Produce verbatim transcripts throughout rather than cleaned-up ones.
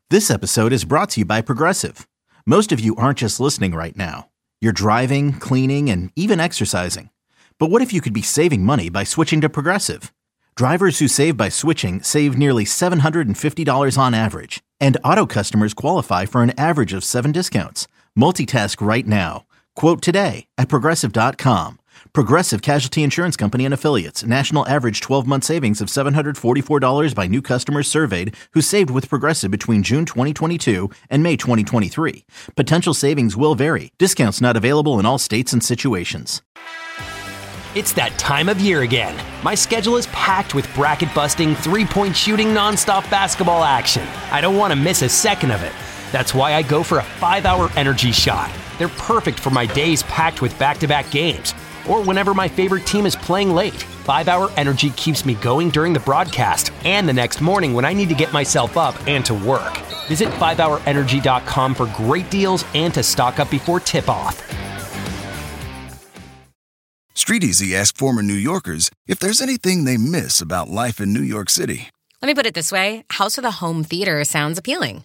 This episode is brought to you by Progressive. Most of you aren't just listening right now. You're driving, cleaning, and even exercising. But what if you could be saving money by switching to Progressive? Drivers who save by switching save nearly seven hundred fifty dollars on average. And auto customers qualify for an average of seven discounts. Multitask right now. Quote today at Progressive dot com. Progressive Casualty Insurance Company and Affiliates. National average twelve-month savings of seven hundred forty-four dollars by new customers surveyed who saved with Progressive between June twenty twenty-two and May twenty twenty-three. Potential savings will vary. Discounts not available in all states and situations. It's that time of year again. My schedule is packed with bracket-busting, three-point shooting, nonstop basketball action. I don't want to miss a second of it. That's why I go for a five-hour energy shot. They're perfect for my days packed with back-to-back games, or whenever my favorite team is playing late. five-hour Energy keeps me going during the broadcast and the next morning when I need to get myself up and to work. Visit five hour energy dot com for great deals and to stock up before tip-off. StreetEasy asked former New Yorkers if there's anything they miss about life in New York City. Let me put it this way. House with a home theater sounds appealing.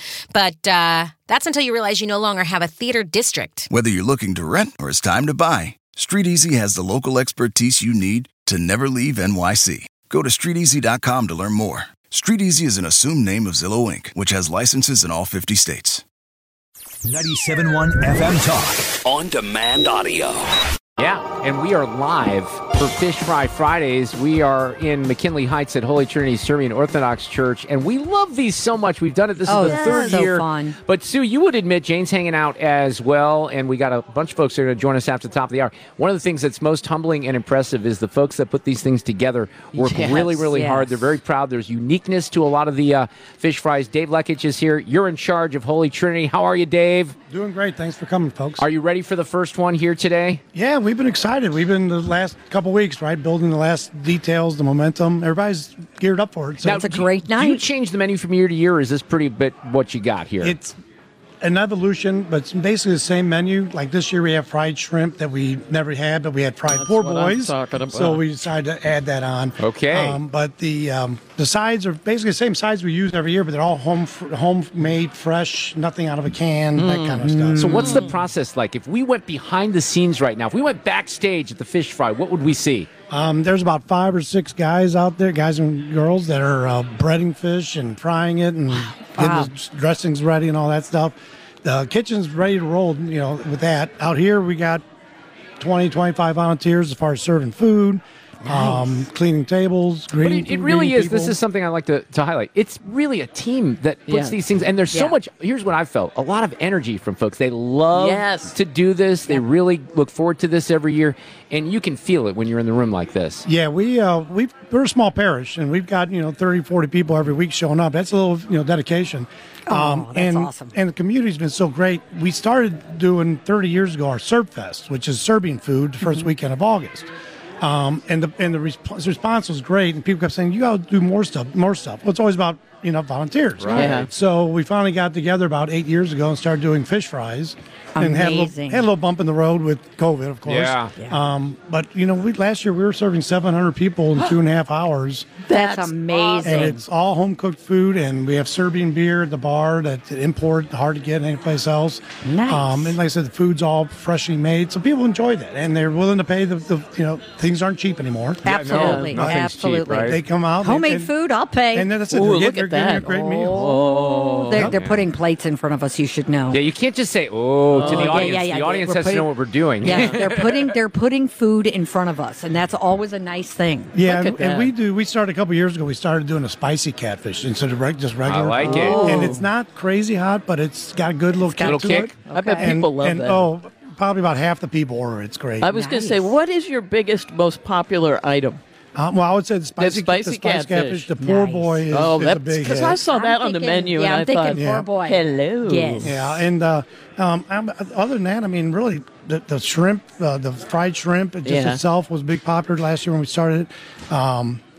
But uh, that's until you realize you no longer have a theater district. Whether you're looking to rent or it's time to buy, StreetEasy has the local expertise you need to never leave N Y C. Go to street easy dot com to learn more. StreetEasy is an assumed name of Zillow Incorporated, which has licenses in all fifty states. ninety-seven point one F M Talk. On demand audio. Yeah, and we are live for Fish Fry Fridays. We are in McKinley Heights at Holy Trinity Serbian Orthodox Church, and we love these so much. We've done it. This oh, is the third so year. Fun. But, Sue, you would admit Jane's hanging out as well, and we got a bunch of folks that are going to join us after the top of the hour. One of the things that's most humbling and impressive is the folks that put these things together work yes, really, really yes. hard. They're very proud. There's uniqueness to a lot of the uh, fish fries. Dave Lekich is here. You're in charge of Holy Trinity. How are you, Dave? Doing great. Thanks for coming, folks. Are you ready for the first one here today? Yeah, we've been excited. We've been the last couple weeks, right, building the last details, the momentum. Everybody's geared up for it. So now, it's a great do, night. Do you change the menu from year to year, or is this pretty bit what you got here? It's an evolution, but it's basically the same menu. Like this year, we have fried shrimp that we never had, but we had fried That's poor what boys. I'm talking about. So we decided to add that on. Okay. Um, but the um, the sides are basically the same sides we use every year, but they're all home homemade, fresh, nothing out of a can, mm. that kind of stuff. So what's the process like? If we went behind the scenes right now, if we went backstage at the Fish Fry, what would we see? Um, there's about five or six guys out there, guys and girls, that are uh, breading fish and frying it and wow. getting the dressings ready and all that stuff. The kitchen's ready to roll, you know, with that. Out here, we got twenty, twenty-five volunteers as far as serving food, nice. um, cleaning tables, greeting But it, it really is. people. This is something I like to, to highlight. It's really a team that puts yeah. these things, and there's so yeah. much, here's what I felt, a lot of energy from folks. They love yes. to do this. They really look forward to this every year, and you can feel it when you're in the room like this. Yeah, we, uh, we, we're a small parish, and we've got, you know, thirty, forty people every week showing up. That's a little, you know, dedication. Oh, that's and, awesome. And the community's been so great. We started doing thirty years ago our Serb Fest, which is Serbian food, the first mm-hmm. weekend of August. Um, and the and the resp- response was great, and people kept saying, "You got to do more stuff, more stuff." Well, it's always about you know volunteers, right? Yeah. So we finally got together about eight years ago and started doing fish fries, and had a, little, had a little bump in the road with COVID, of course. Yeah. yeah. Um, but you know, we last year we were serving seven hundred people in two and a half hours. That's, That's amazing. And it's all home cooked food, and we have Serbian beer at the bar that's import, hard to get anyplace else. Nice. Um, and like I said, the food's all freshly made, so people enjoy that, and they're willing to pay the, the you know things aren't cheap anymore. Absolutely, no, absolutely. Cheap, right? They come out homemade and, food. I'll pay. And then that's it. Ooh, They're, look they're at giving you that. a great meal. Oh, they're, Yep. they're putting plates in front of us. You should know. Yeah, you can't just say, oh, to Oh, the yeah, audience. yeah, yeah. The audience We're has putting- to know what we're doing. Yeah, they're putting they're putting food in front of us, and that's always a nice thing. Yeah, Look and, at and that. we do. We started a couple years ago. We started doing a spicy catfish instead of reg- just regular. I like it. Oh. And it's not crazy hot, but it's got a good little kick Little to kick. it. I bet Okay. people and, love and, that. Oh, probably about half the people order. It's great. I was going to say, Nice. what is your biggest, most popular item? Uh, well, I would say the spicy, spicy the spicy catfish. catfish. The poor Nice. boy is, oh, is a that's big because hit. I saw I'm that on the thinking- menu, yeah, and I'm I thinking thought, poor Yeah. boy. hello. Yes. Yeah, and uh, um, I'm, other than that, I mean, really, the, the shrimp, uh, the fried shrimp, it just Yeah. itself was big popular last year when we started it. Um,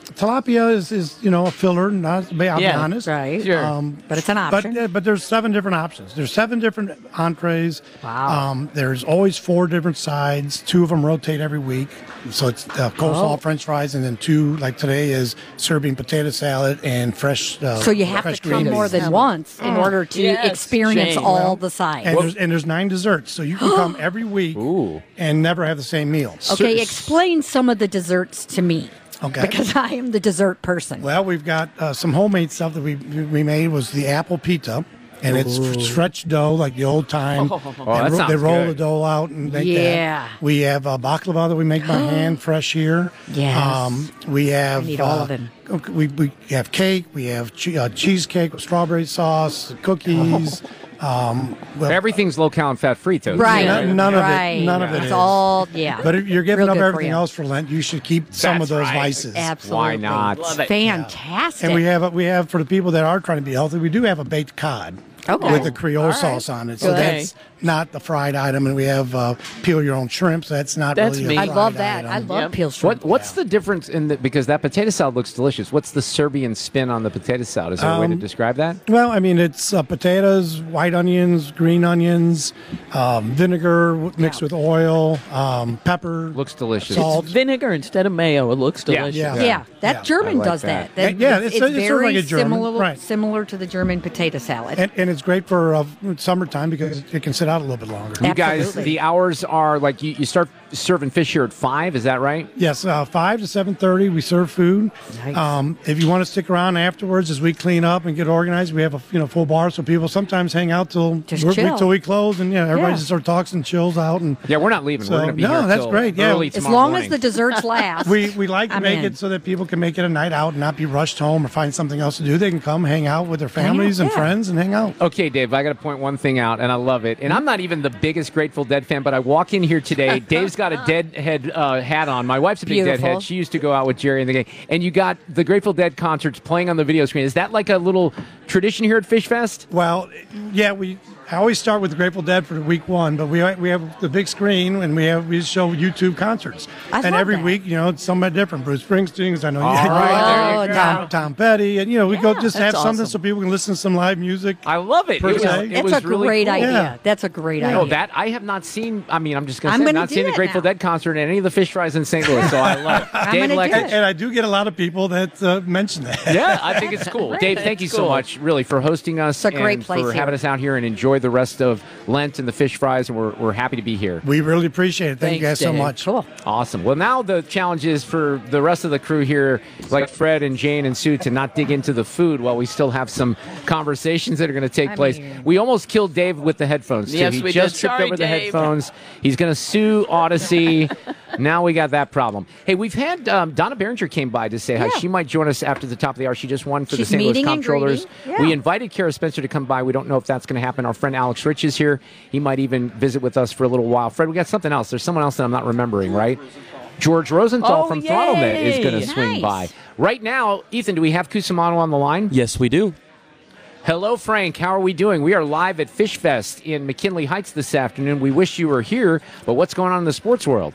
tilapia is, is you know a filler. Not to be I'll Yeah, be honest, right. Sure. Um, But it's an option. But uh, but there's seven different options. There's seven different entrees. Wow. Um, there's always four different sides. Two of them rotate every week. So it's uh, coleslaw, Oh. French fries, and then two like today is Serbian potato salad and fresh. Uh, So you have fresh to come green more beans. than once in order to Yes, experience Jane. all Well, the sides. And there's, and there's nine desserts, so you can come every week Ooh. and never have the same meal. Okay, explain some of the desserts to me. Okay. Because I am the dessert person. Well, we've got uh, some homemade stuff that we we made was the apple pita. And it's stretched dough like the old time. Oh, And that ro- sounds they roll good. the dough out and make Yeah. that. We have uh, baklava that we make by hand, fresh here. Yes. we have. I need all uh, of them. okay, We, we have cake. We have che- uh, cheesecake with strawberry sauce, cookies. Um, well, Everything's low cal and fat free, though. Right. none, none right. of it. None of it It's is. all, yeah. But if you're giving Real up good for everything you. else for Lent, you should keep some That's of those right. vices. Absolutely. Why not? Love it. Fantastic. And we have we have for the people that are trying to be healthy, we do have a baked cod. Okay. With the Creole All right. sauce on it. So Okay. that's not the fried item. And we have uh, peel your own shrimp. So that's not That's really a me. I fried love that. I item. love Yep. peeled shrimp. What What's the difference in the because that potato salad looks delicious? What's the Serbian spin on the potato salad? Is there a way to Um, describe that? Well, I mean, it's uh, potatoes, white onions, green onions, um, vinegar w- mixed with oil, um, pepper. Looks delicious. Salt. Vinegar instead of mayo. It looks Yeah. delicious. Yeah. Yeah, that Yeah. German I like does that. that. that. Yeah, it's, it's a- it's sort of very like a German, similar, right. similar to the German potato salad. And, and it's great for uh, summertime because it can sit out a little bit longer. You guys, Absolutely. the hours are like you, you start serving fish here at five. Is that right? Yes, uh, five to seven thirty. We serve food. Nice. Um, if you want to stick around afterwards, as we clean up and get organized, we have a you know full bar, so people sometimes hang out till Just we're, chill. till we close, and yeah, everybody Yeah. just sort of talks and chills out. And Yeah, we're not leaving. So- we're going to be no, here that's till great, yeah. early as tomorrow long morning. as the desserts last. we we like to I'm make in. it so that people can make it a night out and not be rushed home or find something else to do. They can come hang out with their Hang out, families and yeah. friends and hang out. Okay, Dave, I got to point one thing out, and I love it. And I'm not even the biggest Grateful Dead fan, but I walk in here today. Dave's got a Deadhead uh, hat on. My wife's a big Beautiful. Deadhead. She used to go out with Jerry and the gang. And you got the Grateful Dead concerts playing on the video screen. Is that like a little tradition here at Fish Fest? Well, yeah, we. I always start with the Grateful Dead for week one, but we we have the big screen and we have we show YouTube concerts. I and love every that. week, you know, it's somebody different. Bruce Springsteen's, I know. All you right, there you Tom, go. Tom Petty, and you know, we go just have that's something awesome. so people can listen to some live music. I love it. Per It was, se. it That's was a really great cool. idea. Yeah. That's a great idea. No, that I have not seen. I mean, I'm just going I'm to say, gonna not do seen a it Grateful now. Dead concert at any of the fish fries in Saint Louis. So I love it. I'm Dave gonna do Leckett. it. And I do get a lot of people that uh, mention that. Yeah, I think it's cool. Dave, thank you so cool. much, really, for hosting us It's a great and place for here. having us out here and enjoy the rest of Lent and the fish fries. And we're, we're happy to be here. We really appreciate it. Thank you Thanks, guys so Dave. much. Cool. Awesome. Well, now the challenge is for the rest of the crew here, like Fred and Jane and Sue, to not dig into the food while we still have some conversations that are going to take I place. mean- We almost killed Dave with the headphones, too. Yes, he we just did. tripped Sorry, over the Dave. headphones. He's going to sue Odyssey. Now we got that problem. Hey, we've had um, Donna Behringer came by to say hi. Yeah. She might join us after the top of the hour. She just won for She's the Saint Louis meeting and Comptrollers. greeting. Yeah. We invited Kara Spencer to come by. We don't know if that's going to happen. Our friend Alex Rich is here. He might even visit with us for a little while. Fred, we got something else. There's someone else that I'm not remembering, right? George Rosenthal Oh, from yay. ThrottleNet is going to swing by. Nice. Right now, Ethan, do we have Cusimano on the line? Yes, we do. Hello, Frank. How are we doing? We are live at Fish Fest in McKinley Heights this afternoon. We wish you were here, but what's going on in the sports world?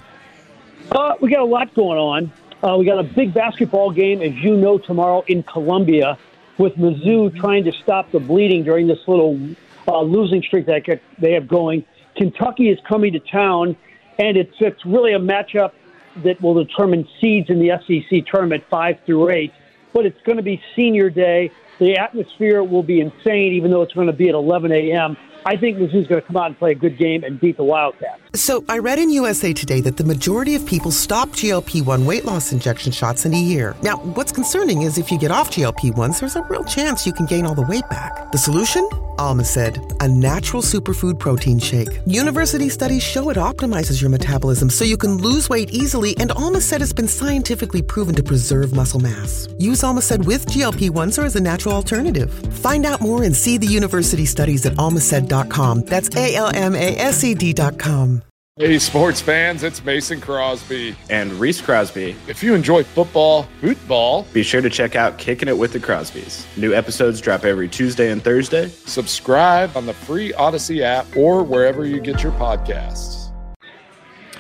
Uh, we got a lot going on. Uh, we got a big basketball game, as you know, tomorrow in Columbia, with Mizzou trying to stop the bleeding during this little uh, losing streak that get- they have going. Kentucky is coming to town, and it's it's really a matchup that will determine seeds in the S E C tournament five through eight. But it's going to be senior day. The atmosphere will be insane, even though it's going to be at eleven a.m. I think Mizzou's going to come out and play a good game and beat the Wildcats. So I read in U S A Today that the majority of people stop G L P one weight loss injection shots in a year. Now, what's concerning is if you get off G L P ones, there's a real chance you can gain all the weight back. The solution? Alma said, a natural superfood protein shake. University studies show it optimizes your metabolism so you can lose weight easily, and Alma said it's been scientifically proven to preserve muscle mass. Use Alma said with G L P ones or as a natural alternative. Find out more and see the university studies at almased dot com. That's A L M A S E D dot com. Hey, sports fans, it's Mason Crosby. And Reese Crosby. If you enjoy football, football, be sure to check out Kicking It with the Crosbys. New episodes drop every Tuesday and Thursday. Subscribe on the free Odyssey app or wherever you get your podcasts. Yep.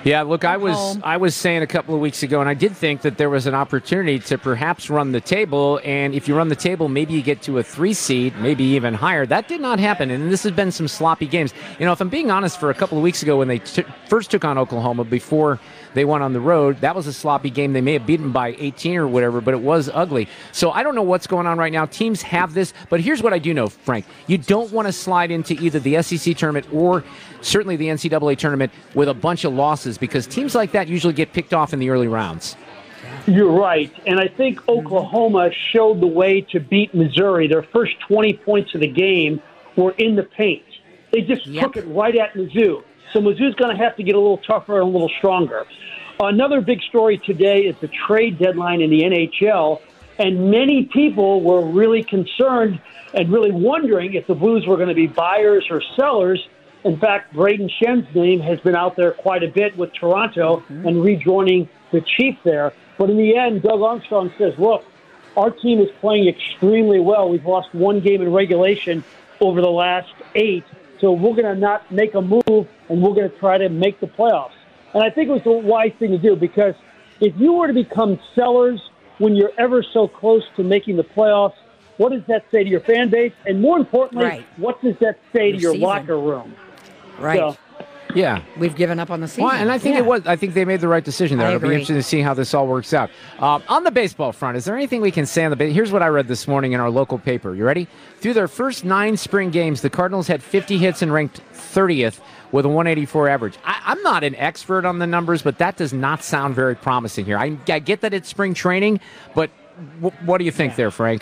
Yeah, look, I was home. I was saying a couple of weeks ago, and I did think that there was an opportunity to perhaps run the table, and if you run the table, maybe you get to a three seed, maybe even higher. That did not happen, and this has been some sloppy games. You know, if I'm being honest, for a couple of weeks ago when they t- first took on Oklahoma before they went on the road, that was a sloppy game. They may have beaten by eighteen or whatever, but it was ugly. So I don't know what's going on right now. Teams have this, but here's what I do know, Frank. You don't want to slide into either the S E C tournament or certainly the N C double A tournament with a bunch of losses, because teams like that usually get picked off in the early rounds. You're right. And I think Oklahoma showed the way to beat Missouri. Their first twenty points of the game were in the paint. They just yep. took it right at Mizzou. So Mizzou's going to have to get a little tougher and a little stronger. Another big story today is the trade deadline in the N H L. And many people were really concerned and really wondering if the Blues were going to be buyers or sellers. In fact, Braden Shen's name has been out there quite a bit with Toronto mm-hmm. and rejoining the Chief there. But in the end, Doug Armstrong says, look, our team is playing extremely well. We've lost one game in regulation over the last eight. So we're going to not make a move, and we're going to try to make the playoffs. And I think it was the wise thing to do, because if you were to become sellers when you're ever so close to making the playoffs, what does that say to your fan base? And more importantly, right. what does that say to your season. locker room? Right. So, yeah. We've given up on the season. Well, and I think yeah. it was. I think they made the right decision there. I It'll be agree. interesting to see how this all works out. Um, on the baseball front, is there anything we can say on the base? Here's what I read this morning in our local paper. You ready? Through their first nine spring games, the Cardinals had fifty hits and ranked thirtieth with a one eighty-four average. I, I'm not an expert on the numbers, but that does not sound very promising here. I, I get that it's spring training, but w- what do you think yeah. there, Frank?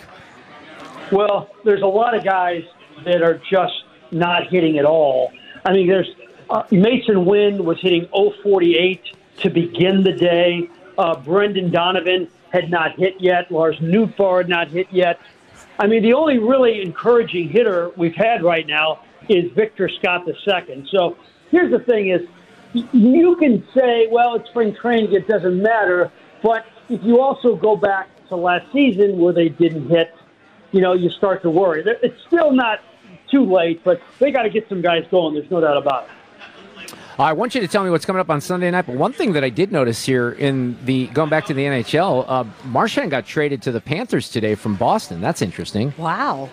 Well, there's a lot of guys that are just not hitting at all. I mean, there's uh, Mason Wynn was hitting oh forty-eight to begin the day. Uh, Brendan Donovan had not hit yet. Lars Nootbaar had not hit yet. I mean, the only really encouraging hitter we've had right now is Victor Scott the second. So here's the thing is, you can say, well, it's spring training, it doesn't matter. But if you also go back to last season where they didn't hit, you know, you start to worry. It's still not too late, but they got to get some guys going. There's no doubt about it. I want you to tell me what's coming up on Sunday night, but one thing that I did notice here in the going back to the N H L, uh, Marchand got traded to the Panthers today from Boston. That's interesting. Wow.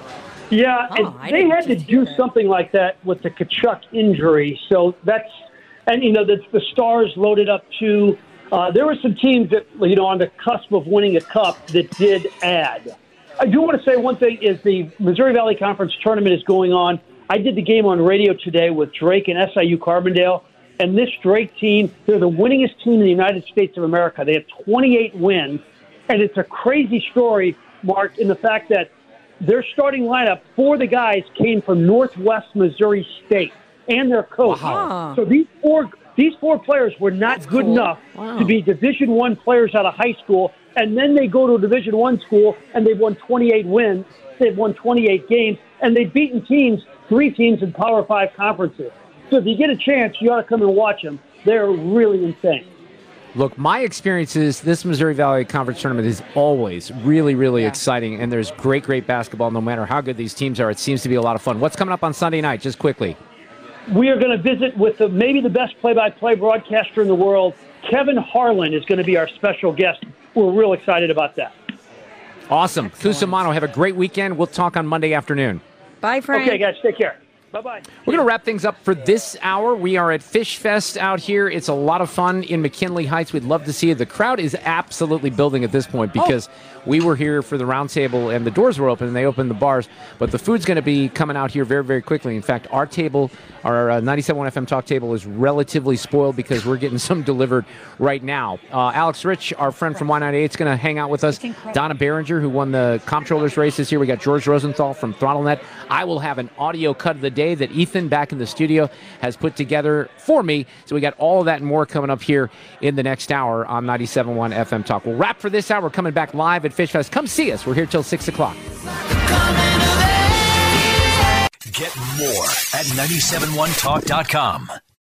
Yeah, oh, and they had to do something like that with the Tkachuk injury. So that's, and you know, the, the Stars loaded up too. Uh, there were some teams that, you know, on the cusp of winning a cup that did add. I do want to say one thing is the Missouri Valley Conference tournament is going on. I did the game on radio today with Drake and S I U Carbondale, and this Drake team, they're the winningest team in the United States of America. They have twenty-eight wins, and it's a crazy story, Mark, in the fact that their starting lineup, four of the guys came from Northwest Missouri State and their coach. Wow. So these four these four players were not That's good cool. enough Wow. to be Division One players out of high school, and then they go to a Division One school and they've won twenty-eight wins. They've won twenty-eight games, and they've beaten teams, three teams in Power Five conferences. So if you get a chance, you ought to come and watch them. They're really insane. Look, my experience is this Missouri Valley Conference tournament is always really, really Yeah. exciting, and there's great, great basketball no matter how good these teams are. It seems to be a lot of fun. What's coming up on Sunday night, just quickly? We are going to visit with the, maybe the best play-by-play broadcaster in the world. Kevin Harlan is going to be our special guest. We're real excited about that. Awesome. Cusimano, have a great weekend. We'll talk on Monday afternoon. Bye, Frank. Okay, guys, take care. Bye-bye. We're going to wrap things up for this hour. We are at Fish Fest out here. It's a lot of fun in McKinley Heights. We'd love to see you. The crowd is absolutely building at this point because oh. we were here for the round table and the doors were open and they opened the bars. But the food's going to be coming out here very, very quickly. In fact, our table, our uh, ninety-seven point one F M Talk table is relatively spoiled because we're getting some delivered right now. Uh, Alex Rich, our friend from Y ninety-eight, is going to hang out with us. Donna Behringer, who won the comptrollers races here. We got George Rosenthal from ThrottleNet. I will have an audio cut of the day that Ethan back in the studio has put together for me. So we got all of that and more coming up here in the next hour on ninety-seven point one F M Talk. We'll wrap for this hour. We're coming back live at Fish Fest. Come see us. We're here till six o'clock. Get more at nine seven one talk dot com.